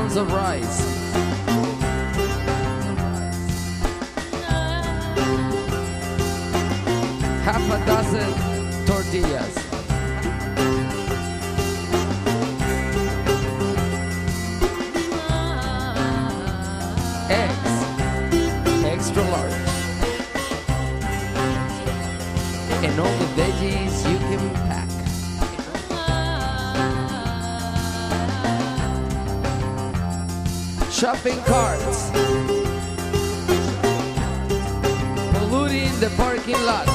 pounds of rice. Half a dozen tortillas. Eggs, extra large. And all the veggies you can pack. Shopping carts. Polluting the parking lot.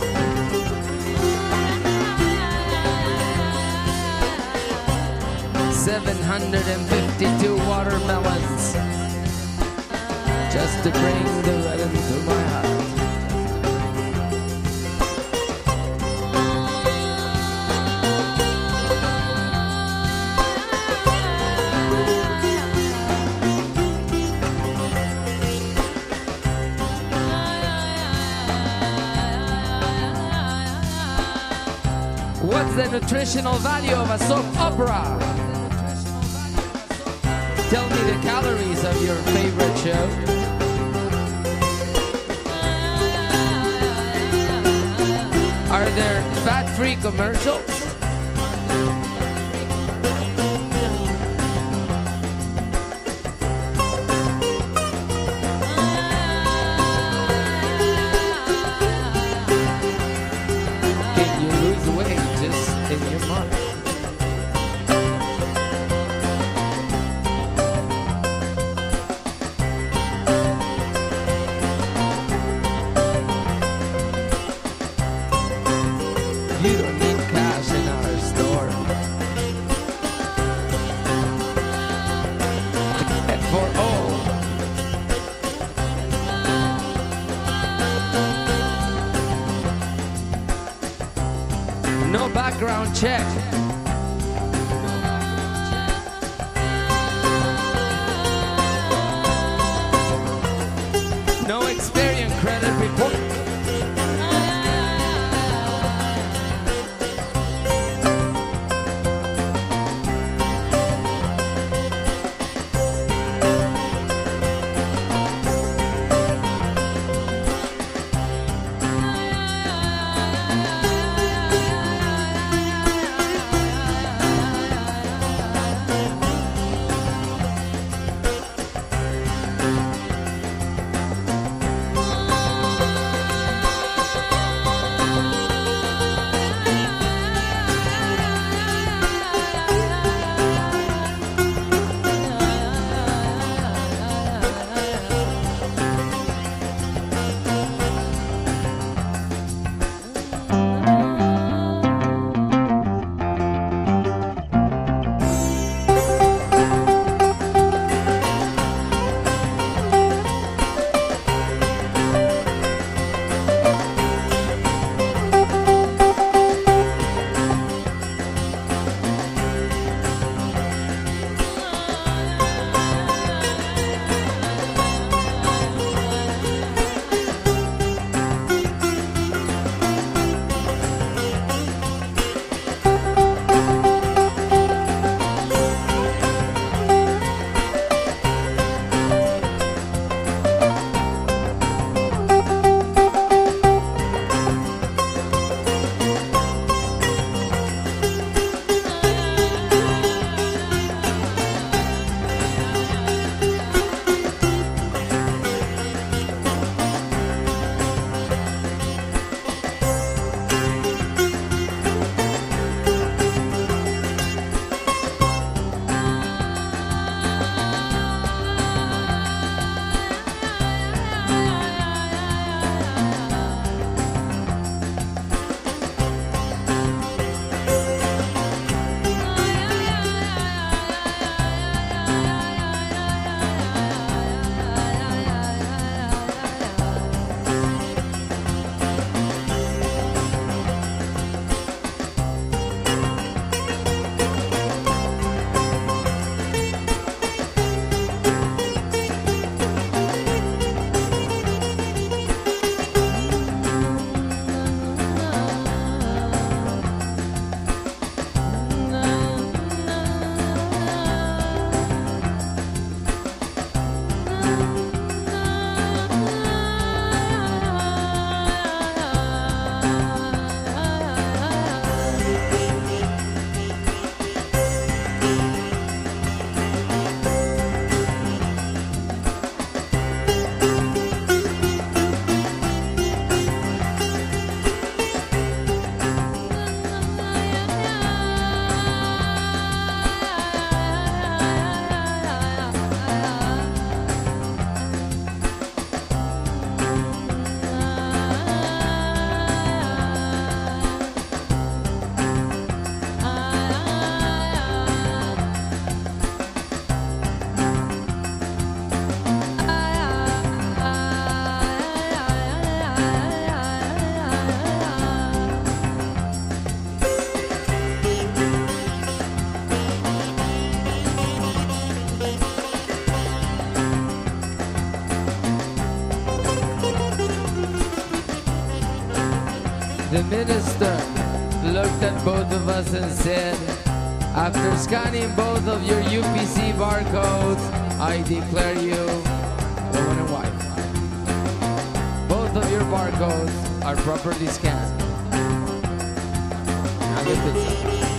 $752 watermelons just to bring the rhythm to my heart. What's the nutritional value of a soap opera? Tell me the calories of your favorite show. Are there fat-free commercials? Can you lose weight just in your mind? You don't need cash in our store. And for all, no background check. No Experian credit report. minister looked at both of us and said, after scanning both of your UPC barcodes, I declare you woman and wife. Both of your barcodes are properly scanned. Now get this.